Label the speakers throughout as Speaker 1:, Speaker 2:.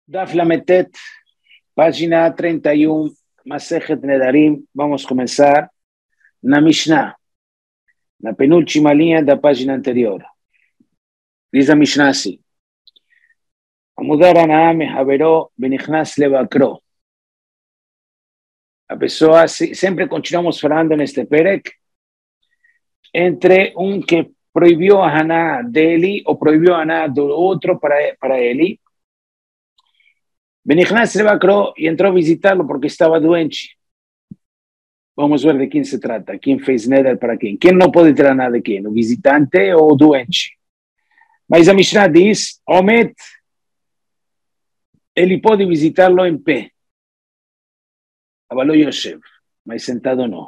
Speaker 1: Daf Lametet, página 31, Masejet Nedarim. Vamos a comenzar na Mishnah, na penúltima linha da página anterior. Diz a Mishnah assim: Amudar Anaa mehaveró benichnas levakro. A pessoa, sempre continuamos falando neste perek, entre que proibiu a Haná dele ou proibiu a Haná do outro para ele. Benichnas levakro e entrou a visitá-lo porque estava doente. Vamos ver de quem se trata. Quem fez neder para quem? Quem não pode ter nada de quem? O visitante ou o doente? Mas a Mishnah diz, Omet, ele pode visitá-lo em pé. Avalo Yoshev, mas sentado não.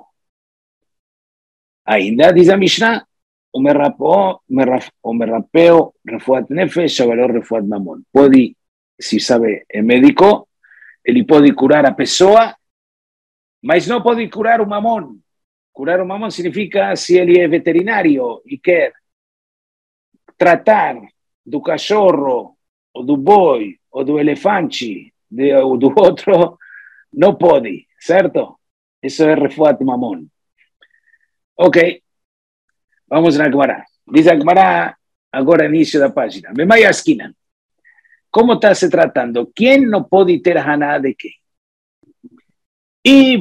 Speaker 1: Ainda diz a Mishnah, o merapeo, refuat nefesh, avalo refuat mamon. Pode, se sabe, é médico, ele pode curar a pessoa, mas não pode curar o mamon. Curar o mamon significa se ele é veterinário e quer tratar do cachorro, ou do boi, ou do elefante, ou do outro, não pode, certo? Isso é refuat mamon. Ok, vamos na Gemara. Diz a Gemara, agora início da página. Memai Askinan. Como está se tratando? Quem não pode ter haná de quem? E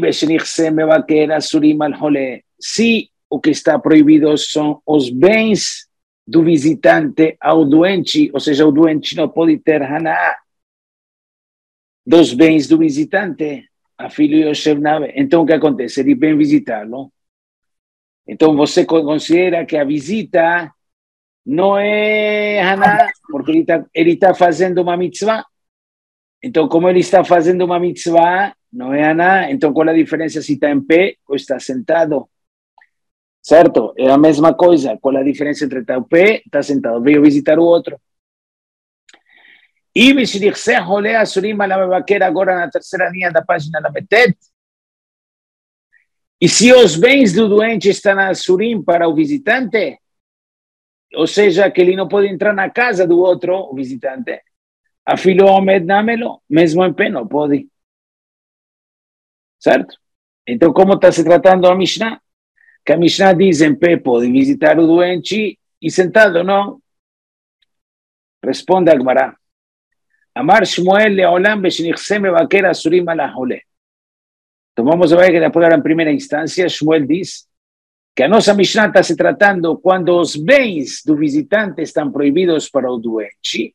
Speaker 1: se o que está proibido são os bens do visitante ao doente, ou seja, o doente não pode ter haná dos bens do visitante, a filho Yoshev Nave. Então o que acontece? Ele vem visitá-lo. Então você considera que a visita não é haná, porque ele está fazendo uma mitzvah. Então, como ele está fazendo uma mitzvah, não é haná. Então, qual é a diferença se está em pé ou está sentado? Certo? É a mesma coisa. Qual é a diferença entre estar em pé e estar sentado? Veio visitar o outro. E agora na terceira linha da página da Metet. E se os bens do doente estão na surim para o visitante, ou seja, que ele não pode entrar na casa do outro, o visitante, a filho Omed Namelo, mesmo em pé, não pode. Certo? Então, como está se tratando a Mishnah? Que a Mishnah diz em pé pode visitar o doente e sentado não. Responde a Gemara. Amar Shmuel leolam beshnichse mevaker asurim ala hole. Então vamos ver que depois em primeira instância, Shmuel diz que a nossa Mishnah está se tratando quando os bens do visitante estão proibidos para o doente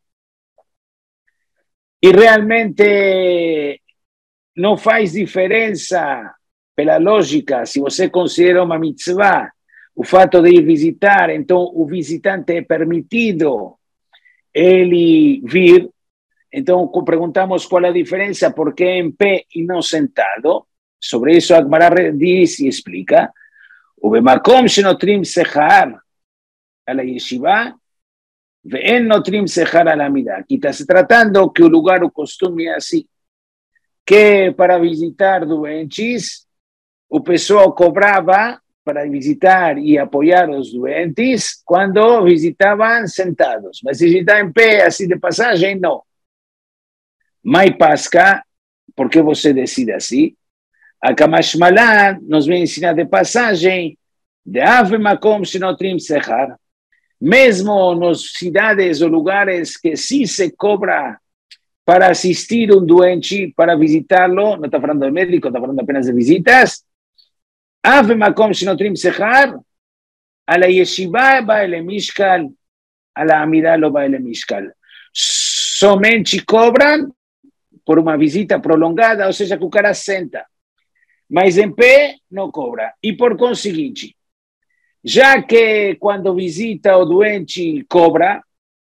Speaker 1: e realmente não faz diferença, pela lógica, se você considera uma mitzvah, o fato de ir visitar, então o visitante é permitido ele vir. Então perguntamos qual é a diferença, porque é em pé e não sentado. Sobre isso a Gemara diz e explica, ובמקום שנותרים שכר על הישיבה, ואין נותרים שכר על העמידה. Aqui está se tratando que o lugar, o costume é assim, que para visitar doentes, o pessoal cobrava para visitar e apoiar os doentes quando visitavam sentados. Mas se está em pé, assim de passagem, não. Mai Pasca, por que você decide assim? A Kamashmalan nos vem ensinar de passagem de Ave Makom Shenotrim Sechar, mesmo nas cidades ou lugares que sim se cobra para assistir um doente, para visitá-lo, não está falando de médico, está falando apenas de visitas. Ave Makom Shenotrim Sechar, ala Yeshiva Baele Mishkal, ala Amida lo Baele Mishkal. Somente cobram por uma visita prolongada, ou seja, que o cara senta. Mas em pé não cobra. E por conseguinte, já que quando visita o doente cobra,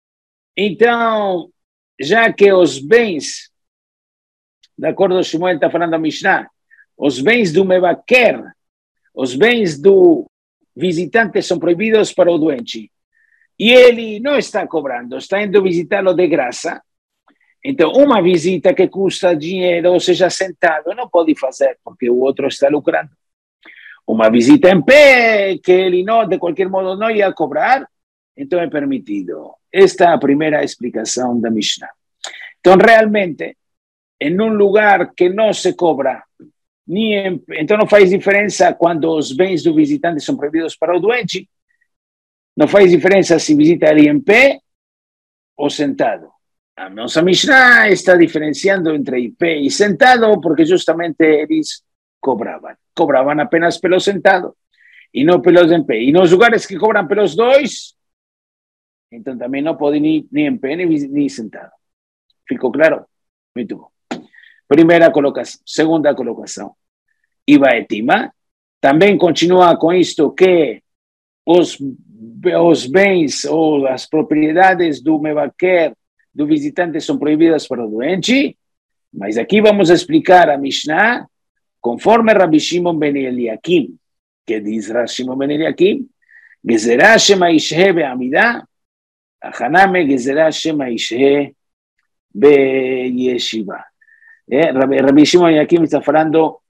Speaker 1: então, já que os bens, de acordo com o Shmuel está falando a Mishnah, os bens do mevaker, os bens do visitante são proibidos para o doente, e ele não está cobrando, está indo visitá-lo de graça. Então, uma visita que custa dinheiro, ou seja, sentado, não pode fazer, porque o outro está lucrando. Uma visita em pé, que ele não, de qualquer modo, não ia cobrar, então é permitido. Esta é a primeira explicação da Mishnah. Entonces, realmente, en un lugar que no se cobra, entonces no faz diferença quando os bens do visitante são proibidos para o doente, não faz diferença se visita ele em pé ou sentado. A nossa Mishnah está diferenciando entre em pé e sentado porque justamente eles cobravam apenas pelo sentado e não pelos em pé. E nos lugares que cobram pelos dois, então também não pode nem em pé nem sentado. Ficou claro? Muito bom. Primeira colocação. Segunda colocação. Iba etima. Também continua com isto que os bens ou as propriedades do mevaquer, do visitante, são proibidas para o doente. Mas aqui vamos explicar a Mishnah conforme Rabbi Shimon ben Eliakim, que diz Rabbi Shimon ben Eliakim, Gezerah shema ishhe be'amidah, achaname gezerah shema ishhe be'yeshiva. Rabbi Shimon ben Eliakim está falando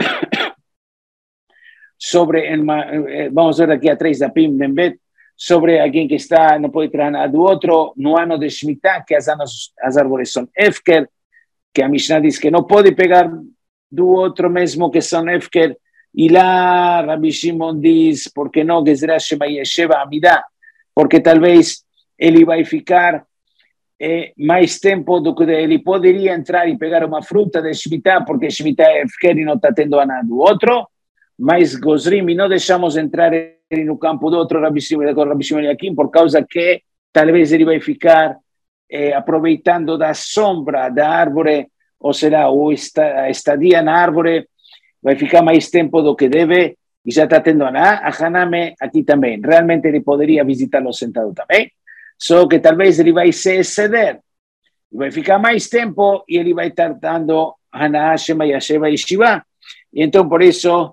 Speaker 1: sobre, vamos a ver aqui atrás da Pim Membet, sobre alguém que está, não pode entrar nada do outro, no ano de Shemitah, que as árvores são Efker, que a Mishnah diz que não pode pegar do outro mesmo que são Efker, e lá Rabbi Shimon diz, porque não, Gezerah shema yesheva amidah, porque talvez ele vai ficar mais tempo do que ele poderia entrar e pegar uma fruta de Shemitah, porque Shemitah é Efker e não está tendo nada do outro, mas Gozrim, e não deixamos entrar ele no campo do outro Rabbi Shimon aqui, por causa que talvez ele vai ficar aproveitando da sombra da árvore, ou será, a estadia na árvore, vai ficar mais tempo do que deve, e já está tendo a Haname aqui também. Realmente ele poderia visitá-lo sentado também, só que talvez ele vai se exceder, vai ficar mais tempo, e ele vai estar dando Haná, Shema, Yasheva e Shiva, e então por isso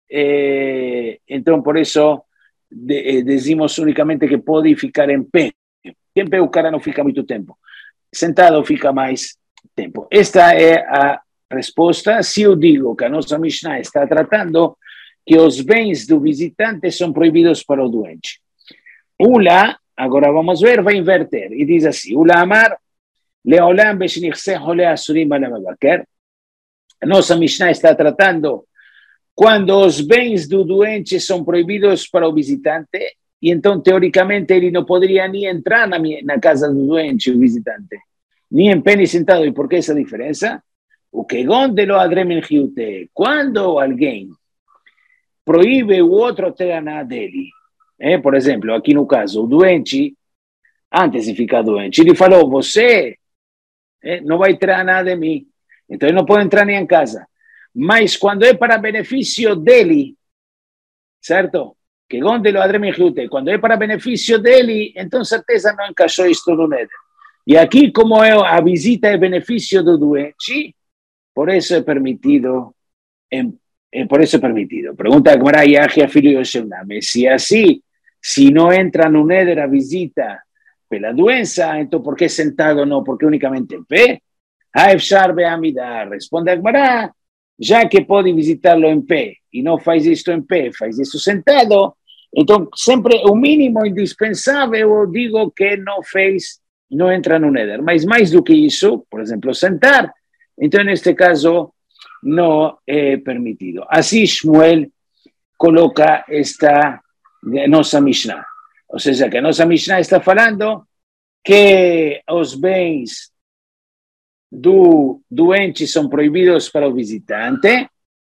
Speaker 1: decimos unicamente que pode ficar em pé. Em pé o cara não fica muito tempo, sentado fica mais tempo. Esta é a resposta. Se eu digo que a nossa Mishnah está tratando que os bens do visitante são proibidos para o doente. Ula, agora vamos ver, vai inverter, e diz assim, Ula Amar, Leolam Beshnichseh Ole Asurim Alamevaker. A nossa Mishnah está tratando quando os bens do doente são proibidos para o visitante, e então, teoricamente, ele não poderia nem entrar na casa do doente, o visitante, nem em pé nem sentado. E por que essa diferença? O que gondelo adremen hiute, quando alguém proíbe o outro ter a nada dele, por exemplo, aqui no caso, o doente, antes de ficar doente, ele falou, você não vai ter nada de mim, então ele não pode entrar nem em casa. Mas quando é para benefício dele, certo? Que gondelo adreme jute, quando é para benefício dele, então certeza não encaixou isto no Neder. E aqui, como a visita é benefício do doente, por isso é permitido. Por isso é permitido. Pergunta a Gemara Yahya filho de Shemname, se assim, se não entra no Neder a visita pela doença, então por que sentado não? Porque unicamente em pé? Efshar be'amidah, responde a Gemara, já que pode visitá-lo em pé e não faz isto em pé, faz isso sentado, então sempre o mínimo indispensável eu digo que não fez, não entra no Neder. Mas mais do que isso, por exemplo, sentar, então neste caso não é permitido. Assim Shmuel coloca esta nossa Mishnah. Ou seja, que a nossa Mishnah está falando que os bens do doente são proibidos para o visitante,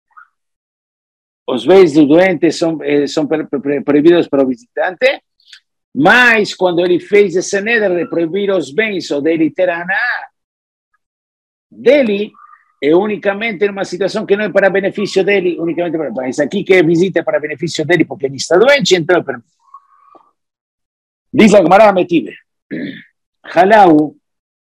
Speaker 1: os bens do doente são proibidos para o visitante, mas quando ele fez esse neder de proibir os bens ou dele ter a aná dele, é unicamente numa situação que não é para benefício dele, unicamente para, mas aqui que visita para benefício dele porque ele está doente, então é permitido. Diz a Gemara Metive, Halau,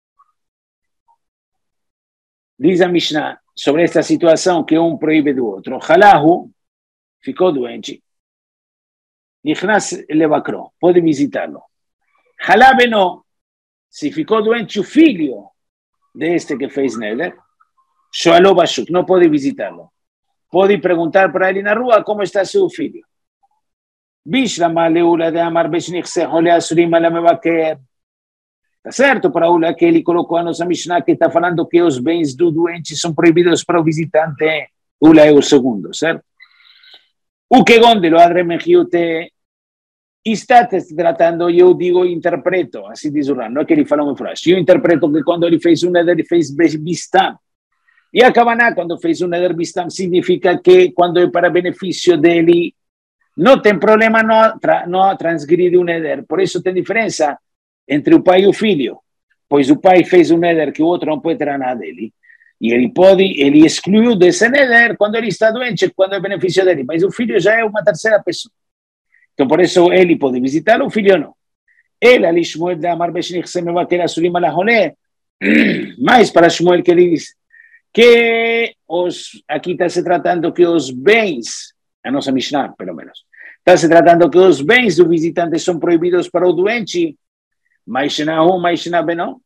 Speaker 1: diz a Mishnah sobre esta situação que um proíbe do outro. Halahu ficou doente. Nichnas levacro, pode visitá-lo. Halabe não, se ficou doente o filho deste que fez nele, Shoaló Bashuk, não pode visitá-lo. Pode perguntar para ele na rua como está seu filho. Bishlama leula de amar beshnichse hole asurim alamevaker. Tá certo, Paula, que ele colocou a nossa Mishnah que está falando que os bens do doente são proibidos para o visitante. Ula é o segundo, certo? O que Gondelo Adremehiute está tratando, eu digo, interpreto, assim diz o Ran, não é que ele falou uma frase. Eu interpreto que quando ele fez um neder, ele fez Bistam. E a Kavaná, quando fez um neder Bistam, significa que quando é para benefício dele, não tem problema não transgredir o neder. Por isso tem diferença entre o pai e o filho, pois o pai fez um neder que o outro não pode tirar nada dele, e ele excluiu desse neder quando ele está doente, quando é benefício dele, mas o filho já é uma terceira pessoa. Então, por isso, ele pode visitar, o filho não. Ele, ali, Shmuel, da Amar Beshnich, se me vai querer sulim a la rolê, mas para Shmuel, que ele diz que aqui está se tratando que os bens, a nossa Mishnah, pelo menos, está se tratando que os bens do visitante são proibidos para o doente, mas não.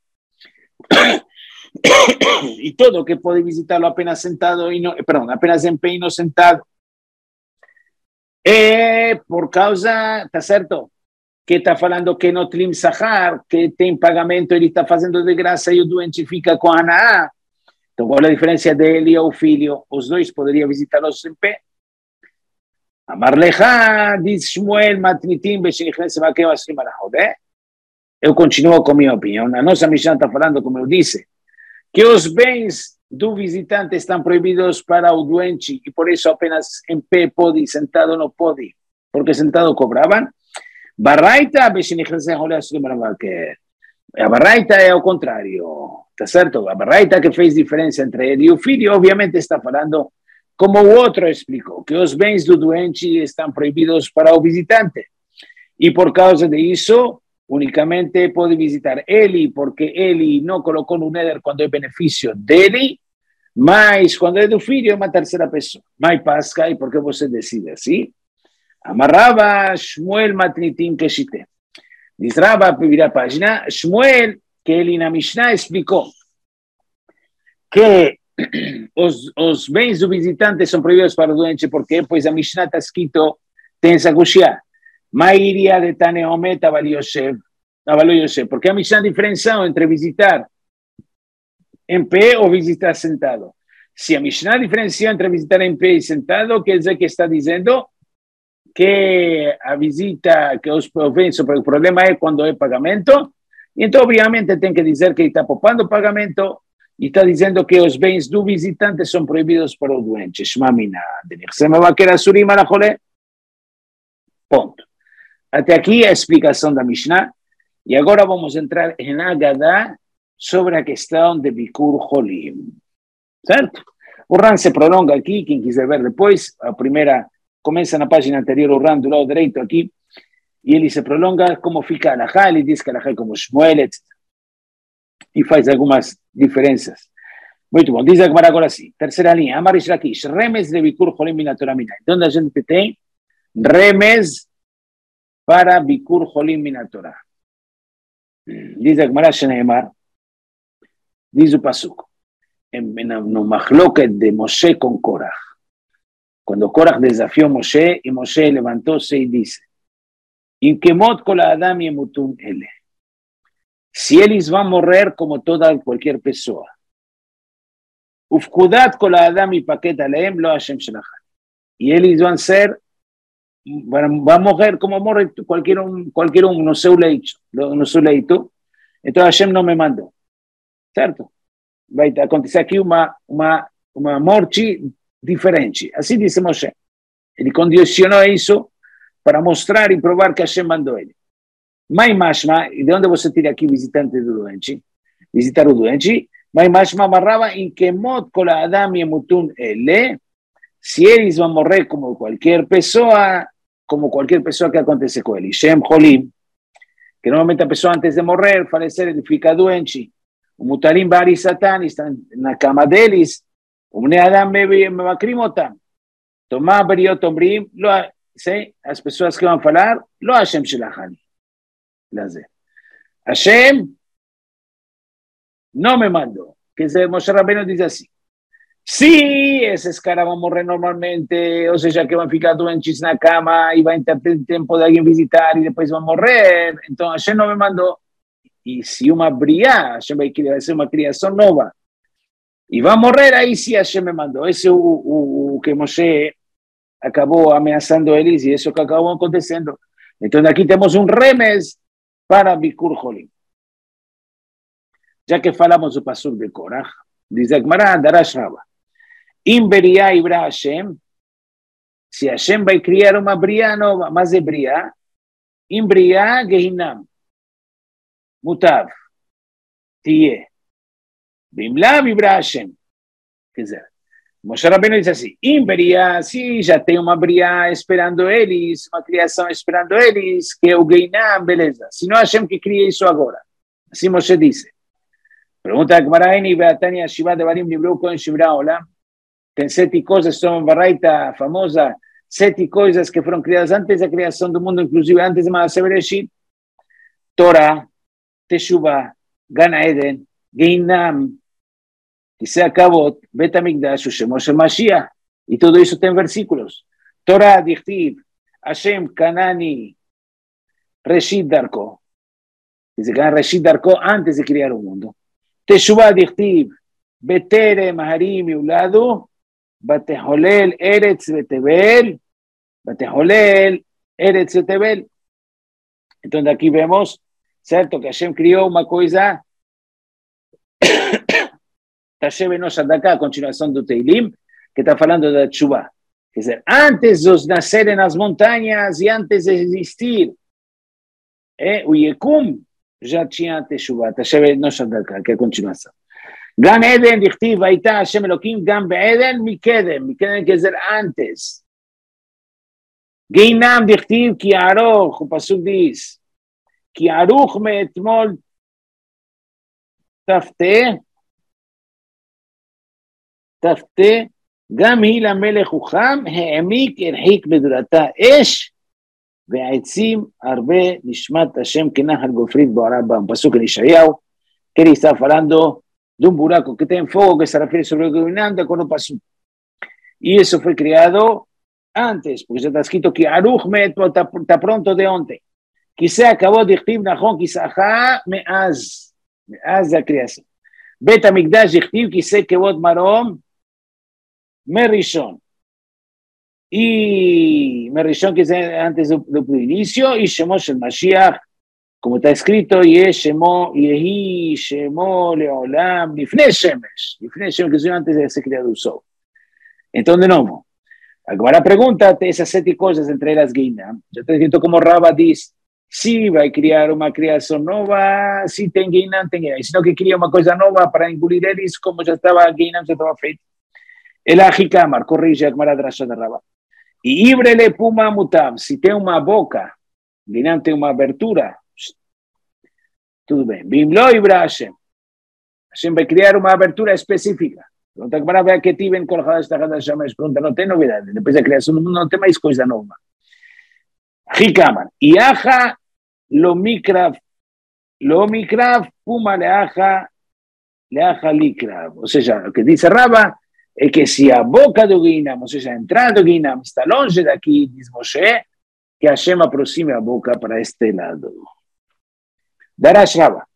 Speaker 1: E todo que pode visitá-lo apenas sentado, apenas em pé e não sentado, é por causa, tá certo? Que está falando que no Tlim Sahar, que tem pagamento, ele está fazendo de graça e o doente fica com a Anaá. Então, qual é a diferença dele e o filho? Os dois poderiam visitá-los em pé. Amar lecha, diz Shmuel, matnitim, beshenichnes, maqueu, assim, marahode. Eu continuo com a minha opinião. A nossa Mishnah está falando, como eu disse, que os bens do visitante estão proibidos para o doente e por isso apenas em pé pode, sentado não pode, porque sentado cobravam. Baraita, a Baraita é o contrário, tá certo? A Baraita que fez diferença entre ele e o filho, obviamente está falando, como o outro explicou, que os bens do doente estão proibidos para o visitante. E por causa disso, unicamente pode visitar ele, porque ele não colocou no neder quando é benefício dele, mas quando é do filho é uma terceira pessoa. Mas Pasca, e por que você decide assim? Amarrava Shmuel matnitim keshite. Diz Rava, vira a página, Shmuel, que ele na Mishnah explicou que os bens do visitante são proibidos para o doente, porque pois a Mishnah está escrito, tem essa cuxia. Mairia de Taneomet avalio Yosef, porque a Mishnah diferenciação entre visitar em pé ou visitar sentado. Se a Mishnah diferencia entre visitar em pé e sentado, quer dizer que está dizendo que a visita, que os bens, o problema é quando é pagamento, então obviamente tem que dizer que ele está poupando o pagamento e está dizendo que os bens do visitante são proibidos para o doente. Shmamina, de me vai querer surim a la jolé. Ponto. Até aqui a explicação da Mishnah. E agora vamos entrar em Agadá sobre a questão de Bikur Holim. Certo? O Ran se prolonga aqui, quem quiser ver depois, a primeira começa na página anterior, o Ran do lado direito aqui, e ele se prolonga como fica a Alahá, ele diz que a Alahá é como Shmuel, etc. E faz algumas diferenças. Muito bom, diz agora assim, terceira linha, Amar Lakish, remes de Bikur Holim Minatoraminá. Então a gente tem remes para Bikur Holim Minatorá. Diz a Gemara Sheneemar, diz o Pasuk, no Machloket de Moshe com Korach. Quando Korach desafiou Moshe, e Moshe levantou-se e disse, Im kemot kol adam yemutum ele. Se eles vão morrer como qualquer pessoa. Ufkudat kol adam ipaket aleem lo Hashem shelachan. E eles vão morrer como morre qualquer um no seu leito. Então Hashem não me mandou. Certo? Vai acontecer aqui uma morte diferente. Assim disse Moshe. Ele condicionou isso para mostrar e provar que Hashem mandou ele. Mas mashma, e de onde você tira aqui visitante do doente? Visitar o doente. Mas mashma amarrava em que mod kol adam yemutun ele. Se eles vão morrer como qualquer pessoa que acontece com ele. Shem Holim, que normalmente a pessoa antes de morrer, falecer, ele fica doente. O mutarim bari satan está na cama deles. O bnei adam mevakrim otam. Tomá beriot ombrim, as pessoas que vão falar, lo Hashem shelachani. Hashem não me mandou. Quer dizer, Moshe Rabbeinu diz assim, se esses caras vão morrer normalmente, ou seja, que vão ficar doentes na cama e vai ter tempo de alguém visitar e depois vão morrer, então Hashem não me mandou. y si una briá, Hashem va a hacer una creación nueva, y va a morir, ahí sí Hashem me mandó. Ese que Moshe acabó amenazando a Elis, y eso que acabó aconteciendo. Entonces aquí tenemos un remes para Bikur Jolim. Ya que falamos del pasuk de Korah, dice Gemara, Darash Rabba, Im Beriá Ibra Hashem, si Hashem va a criar una briá nova, más de briá, Im Briá Gehinam, Mutav, Tiye, Bimlav Ibra Hashem. Quer dizer, Moshe Rabbeinu dice así, Im Beriá, si já tem uma briá esperando eles, uma criação esperando eles, que é o Gehinam, beleza. Se não Hashem que cria isso agora. Assim Moshe disse. Pregunta a Gemara Eni Beatania Shiva de Barim Nibru Kohen Shibra Olam. Tem 7 coisas, são uma baraita famosa, 7 coisas que foram criadas antes da criação do mundo, inclusive antes de Maaseh Bereshit. Torah, Teshuvah, Gan Eden, Gehinam, Kisei Kavod, Bet HaMikdash, Shemo Shel Mashiach. E tudo isso tem versículos. Torah, Dichtiv, Hashem, Kanani, Reshit Darko. Dice que Reshit Darko antes de criar o mundo. Teshuvah dichtiv, beterem harim yuladu, batejolel eretz betebel, batejolel eretz betebel. Entonces aquí vemos, ¿cierto? Que Hashem crió una cosa, Tashevenos acá a continuación do Teilim, que está hablando de Teshuvah. Es decir, antes de nacer en las montañas y antes de existir, o Yekum, já tinha Teshuvah, Tashevenos acá, que é a continuação. Gan Eden, dichtiv, Vaita Hashem Elokim, Gan Be'eden, Mikedem, Mikedem quer dizer antes. Gehinam, dichtiv, Ki Aruch, o Pasuk diz, Ki Aruch me'etmol Tafte, Gam hi lamelech ucham, He'emik erhik bedurata esh, Ve'aitzim arbe nishmat Hashem kenahal gofrit ba'araba, un pasuk en Yeshayahu, que él está hablando de un buraco que tiene fuego, que se refiere sobre el dominante con un pasuk. Y eso fue creado antes, porque ya está escrito que Aruch está pronto de onte. Quizá acabó de Dichtiv Nahon, quizá meaz la creación. Bet HaMikdash Dichtiv, quizá Kevod Marom, Merishon. Y Merishon, que es antes del inicio, y Shemo Shel Mashiach, como está escrito, Yehi Shemo Leolam, Lifnei Shemesh, que es antes de ser creado el sol. Entonces, no. Ahora pregúntate esas 7 cosas entre las Gehinam. Yo te entiendo como Rabba dice, si va a crear una creación nueva, si tem Gehinam, tem Gehinam. Sino que crea una cosa nueva para engolir eles, como ya estaba Gehinam, ya estaba feito. El Ajikamar, corrige a Gemara Drasha de Rabba. Y Ibrele Puma Mutam, si tem una boca, Gehinam tem una abertura, tudo bem. Bimlo Ibra Hashem. Hashem va a crear una abertura específica. Pregunta que para ver que tiven colocado esta gata Shamesh. Pregunta, no tem novidade. Depois da criação do mundo não tem mais coisa nova. Hikaman. Iaha lo mikrav puma leaha likrav. Ou seja, o que diz Rabba é que se a boca do Gehinam, ou seja, a entrada do Gehinam está longe daqui, diz Moshe, que Hashem aproxime a boca para este lado. Darash Rabba.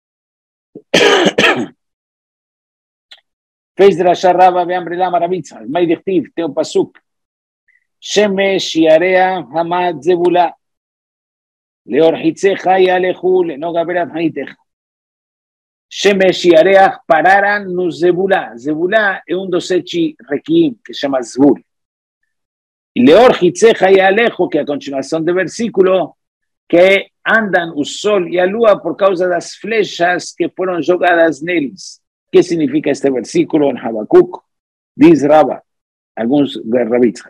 Speaker 1: Fez Drashah Rabba ve'amri la Maravitza. Mai dichtiv, tem um pasuk. Shemesh yarea hamad zebula. Leor hitzecha yalechu lenoga berat haitech. Shemesh yarea pararan no zebula. Zebula é dos 7 requiem que se chama Zvul. E leor hitzecha yalechu, que é a continuação do versículo, que andan o sol e a lua por causa das flechas que foram jogadas neles. ¿Qué significa este versículo en Habacuc? Dice Rabba, algunos rabitos.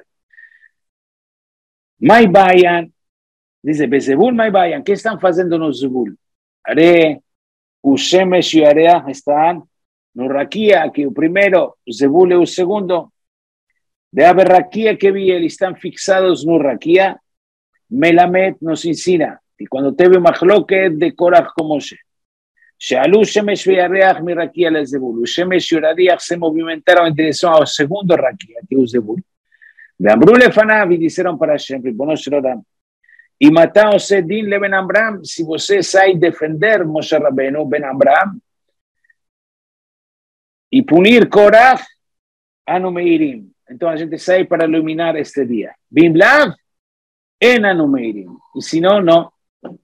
Speaker 1: Mai bayan, dice, Bezebul mai bayan, ¿qué están haciendo los Zebul? Are, Ushemesh y Area están, no Raquía, que el primero, Zebul es el segundo, de haber Raquía que vi, están fixados no Raquía, Melamed nos ensina, y cuando te ve Machloket de Korah como Moshe. Shealu Shemesh ve'areach mi Raquía le Zebul. Shemesh y Areach se movimentaron en dirección al segundo Raquía, que es Zebul. Ve'amru lefanav y dijeron para Hashem, Ribono shel olam, y mataos Din le Ben Amram, si você sai defender Moshe Rabbeinu, Ben Amram, y punir Korach, Anu Meirim. Entonces a gente sai para iluminar este día. Bimlav, en Anu Meirim. Y si no, no.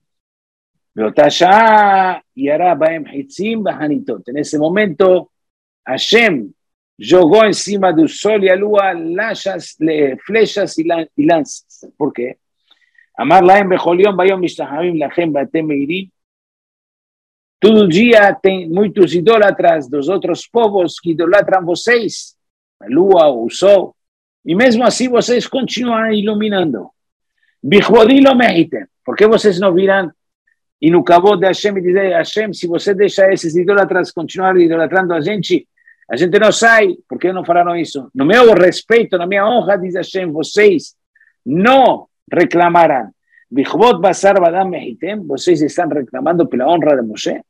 Speaker 1: Y hará Baem Hitzim Bahanitot. En ese momento, Hashem jugó encima del sol y a lua flechas y lanzas. ¿Por qué? Amar laem becholion bayom mishtahavim lachem batem meirim. Todo dia tem muitos idólatras dos outros povos que idolatram vocês, a lua, o sol, e mesmo assim vocês continuam iluminando. Bichvodi lo mehitem. Por que vocês não viram e no cabo de Hashem e dizer, Hashem, se você deixar esses idólatras continuar idolatrando a gente não sai. Por que não falaram isso? No meu respeito, na minha honra, diz Hashem, vocês não reclamarán. Bichvot basar badam mehitem, vocês estão reclamando pela honra de Moshe.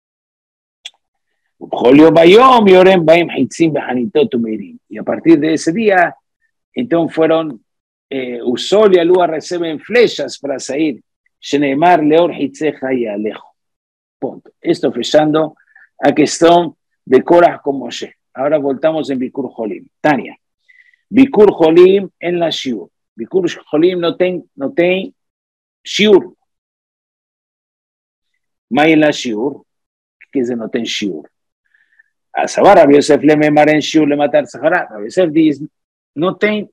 Speaker 1: Y a partir de ese día, entonces fueron, el sol y la lua reciben flechas para salir. Sheneemar leor hitzeja y alejo. Punto. Esto fechando a cuestión de Korach con Moshe. Ahora voltamos en Bikur Jolim. Tania. Bikur Jolim en la Shiur. Bikur Jolim no ten Shiur. ¿May en la Shiur? ¿Qué es no ten Shiur? A Sabar, Rabbi Yosef le memaren Shiur le matar Sahara. Rabbi Yosef dice, no ten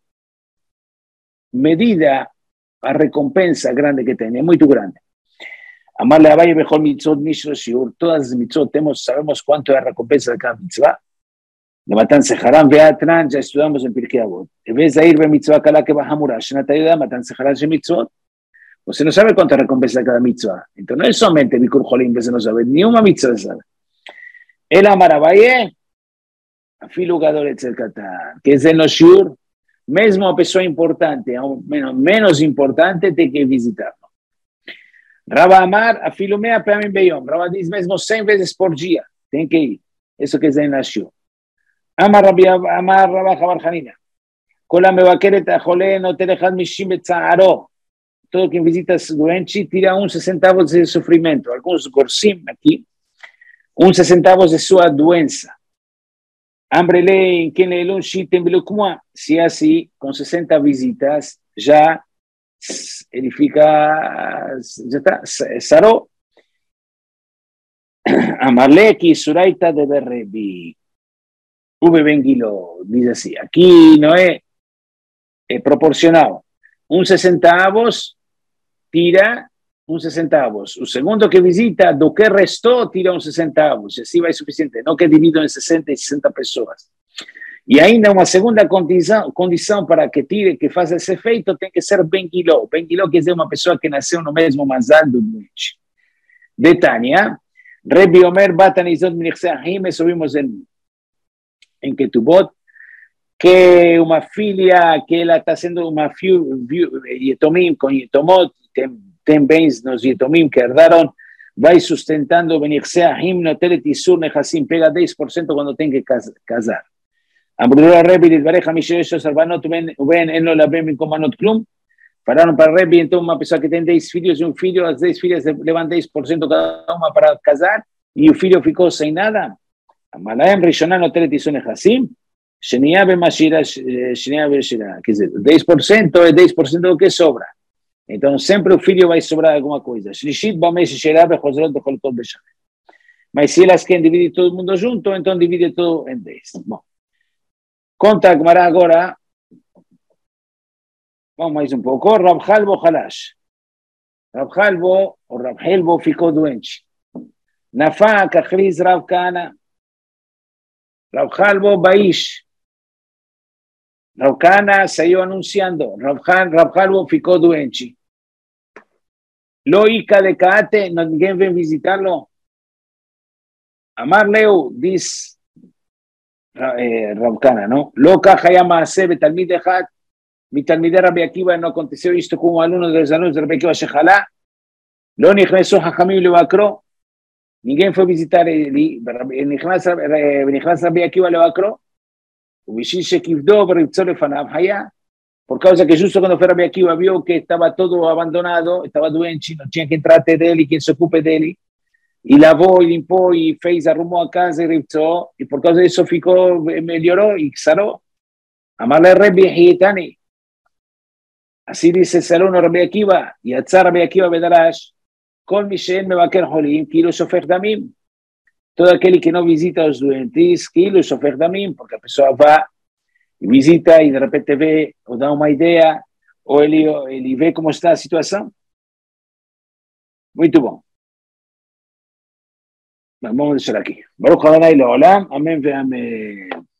Speaker 1: medida a recompensa grande que tiene, es muy grande. Amarle a Valle mejor mitzvot mishro Shiur. Todas las mitzvot sabemos cuánto es la recompensa de cada mitzvah. Le matan Seharam Beatran, ya estudiamos en Pirkei Avot. En vez de ir be mitzvah kala que bajamura, Shenatayuda, matan Seharam she mitzvot. Usted no sabe cuánto recompensa de cada mitzvah. Entonces no es solamente Bikur Jolim, que se no sabe, ni una mitzvah sabe. El Amarabaye, Afilu Gadol Etzel Katan, que es el Noshiur, mesmo a pessoa importante, menos importante, tem que visitarlo. Raba Amar, Afilu Mea Peamim Beyom, Raba diz mesmo 100 vezes por dia, tem que ir. Eso que es el Noshiur. Amar Rabba Chabar Hanina, Kol HaMevakeret HaCholeh Noten Echad Mishim Betza'aro. Todo quien visita doente tira 1 centavo de sofrimento. Alguns gorsim aqui, 1 centavo de sua doença. Ambrele em quem lê um chitem belukuma. Se é assim, com 60 visitas, já ele fica, já está, sarou. Amarle que suraita de berrebi. Ube Benguilo diz assim, aqui não é proporcional. 1 centavos tira 1 centavos. O segundo que visita, do que restou, tira 1 centavo. E assim vai suficiente. Não que divido em 60 e 60 pessoas. E ainda uma segunda condição para que tire, que faça esse efeito, tem que ser Benguilo. Benguilo quer dizer uma pessoa que nasceu no mesmo mazal do doente. De Tânia, Rebbe Omer Batanizot Minichseahim, subimos em Ketubot, que uma filha, que ela está sendo uma Yetomim, com Yetomot, tem bens nos Yetomim que herdaram, vai sustentando Benichseahim, Notelet Isur Nechassim, pega 10% quando tem que casar. Ambrura Rebbe, Lidvareja, Mishesh, Sarbanot, Uben, Eno, Labem, Komanot, Klum, falaram para Rebbe, então uma pessoa que tem 10 filhos e um filho, as 10 filhas levam 10% cada uma para casar, e o filho ficou sem nada. Amalaem, Rishoná, Notelet Isur Nechassim, Shenia Bemashira, Shenia Bemashira, quer dizer, 10% é 10% do que sobra. Então, sempre o filho vai sobrar alguma coisa. Shlishit Bamesh Shera Bechozrot Becholkot Beshamet. Mas se elas querem dividir todo mundo junto, então divide tudo em 10. Bom, conta a Gemara agora. Vamos mais um pouco. Rab Halbo Halash. Rab Halbo, ou Rab Helbo, ficou doente. Nafá, Kachriz, Rav Kana. Rab Halbo, Baish. Rav Kana saiu anunciando. Rav Halbo ficou doente. Loica de Kaate, ninguém vem visitá-lo. Amar Leu, diz Rav Kana, não? Loca Hayama Sebe, Talmid Echad, mi Talmid Rabbi Akiva, não aconteceu isto com um aluno dos alunos de Rabbi Akiva Shechalá. Lo Nichnesu Hachamim Levakro, ninguém foi visitar ele. Nichnas Rabbi Akiva Levakro. ובשביל שכבדו ורבצו לפניו היה, por causa que justo quando foi Rabbi Akiva viu que estava todo abandonado, estava doente, não tinha quem trate dele, quem se ocupe dele, e lavou, e limpou, e fez, arrumou a casa e ritzou, e por causa disso ficou, melhorou e sarou. Amarle Rabbi Hietani. Así dice el aluno Rabbi Akiva, y Atzar Rabbi Akiva Bedarash, Kol Mishen Mevaker Holim, Kilo Sofer Damim. Todo aquele que não visita os doentes, Kilo Sofer Damim, porque a pessoa vai e visita e de repente vê, ou dá uma ideia, ou ele vê como está a situação. Muito bom. Vamos deixar aqui. Baruch Adonai Leolam. Amém ve amém.